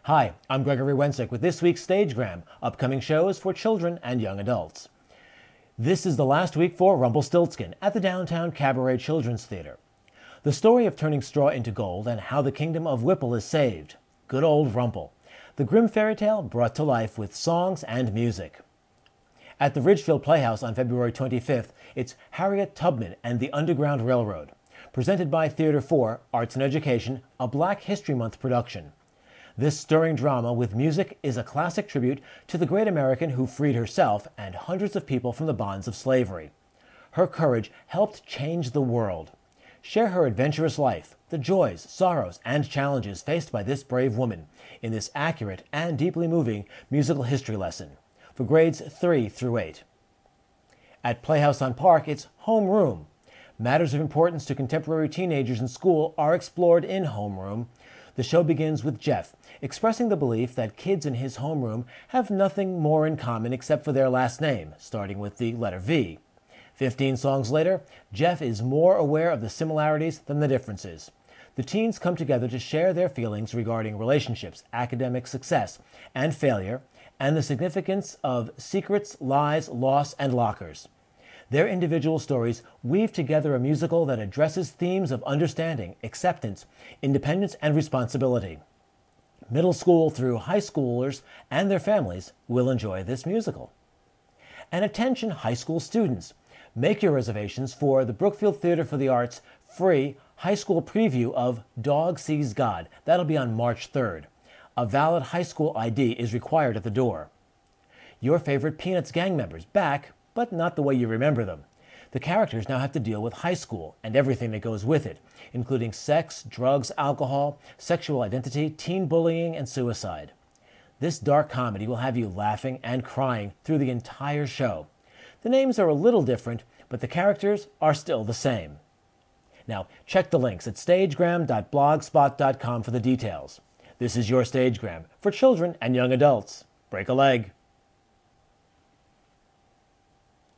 Hi, I'm Gregory Wensick with this week's Stagegram, upcoming shows for children and young adults. This is the last week for Rumpelstiltskin at the Downtown Cabaret Children's Theater. The story of turning straw into gold and how the kingdom of Whipple is saved. Good old Rumple. The grim fairy tale brought to life with songs and music. At the Ridgefield Playhouse on February 25th, it's Harriet Tubman and the Underground Railroad. Presented by Theater 4, Arts and Education, a Black History Month production. This stirring drama with music is a classic tribute to the great American who freed herself and hundreds of people from the bonds of slavery. Her courage helped change the world. Share her adventurous life, the joys, sorrows, and challenges faced by this brave woman in this accurate and deeply moving musical history lesson for grades 3 through 8. At Playhouse on Park, it's Homeroom. Matters of importance to contemporary teenagers in school are explored in Homeroom. The show begins with Jeff expressing the belief that kids in his homeroom have nothing more in common except for their last name, starting with the letter V. 15 songs later, Jeff is more aware of the similarities than the differences. The teens come together to share their feelings regarding relationships, academic success, and failure, and the significance of secrets, lies, loss, and lockers. Their individual stories weave together a musical that addresses themes of understanding, acceptance, independence, and responsibility. Middle school through high schoolers and their families will enjoy this musical. And attention high school students, make your reservations for the Brookfield Theater for the Arts free high school preview of Dog Sees God. That'll be on March 3rd. A valid high school ID is required at the door. Your favorite Peanuts gang members back, but not the way you remember them. The characters now have to deal with high school and everything that goes with it, including sex, drugs, alcohol, sexual identity, teen bullying, and suicide. This dark comedy will have you laughing and crying through the entire show. The names are a little different, but the characters are still the same. Now, check the links at stagegram.blogspot.com for the details. This is your Stagegram for children and young adults. Break a leg.